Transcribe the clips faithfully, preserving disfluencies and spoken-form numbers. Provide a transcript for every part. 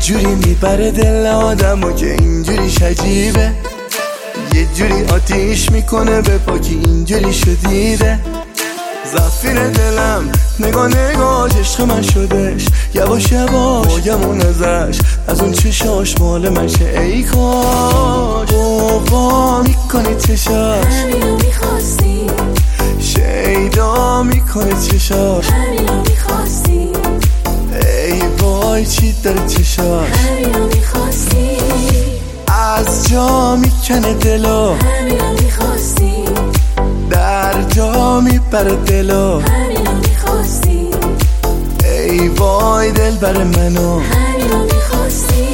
جوری میبره دل آدمو که اینجوری عجیبه، یه جوری آتیش میکنه به پاکی اینجوری شدیده. زفیر دلم نگاه نگاه عشق من شدش، یواش یواش باگمون ازش، از اون چشاش مال من شه ای کاش. بابا میکنه چشاش همینو میخواستی، شیدا میکنه چشاش همینو میخواستی، ای وای چی داره چشاش همینو میخواستی، از جا میکنه دلو، همینو میخواستی، در جا میبره دلو، همینو میخواستی، ای وای دل بر منو، همینو میخواستی.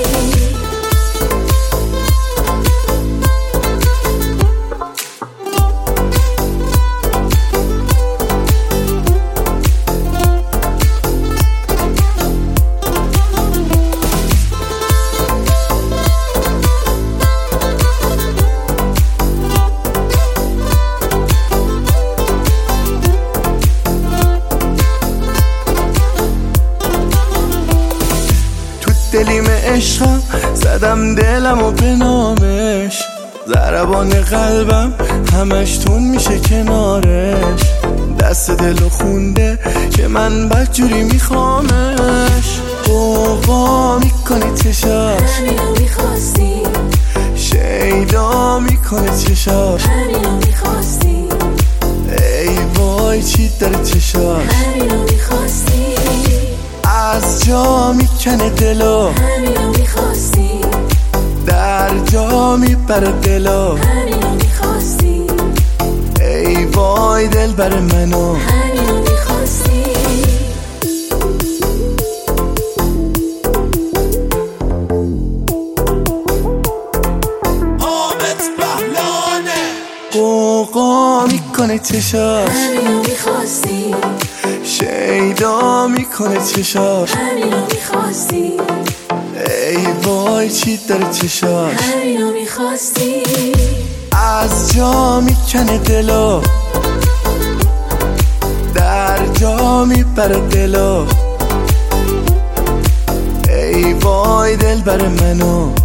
دلیم عشقم زدم دلم و به نامش، ضربان قلبم همش تون میشه کنارش، دست دلو خونده که من بدجوری میخوامش. بابا میکنی چشاش همینو میخواستی، شیدا میکنه چشاش همینو میخواستی، ای وای چی داره چشاش همینو میخواستی، از جا میکنه دلو، همینو میخواستی، در جا میبره دلو، همینو میخواستی، ای وای دل بر منو، همینو میخواستی. قوقا میکنه چشاش همینو میخواستی، شیدا میکنه چشاش همینو میخواستی، ای وای چی داره چشاش همینو میخواستی، از جا میکنه دلو، در جا میبره دلو، ای وای دل بر منو.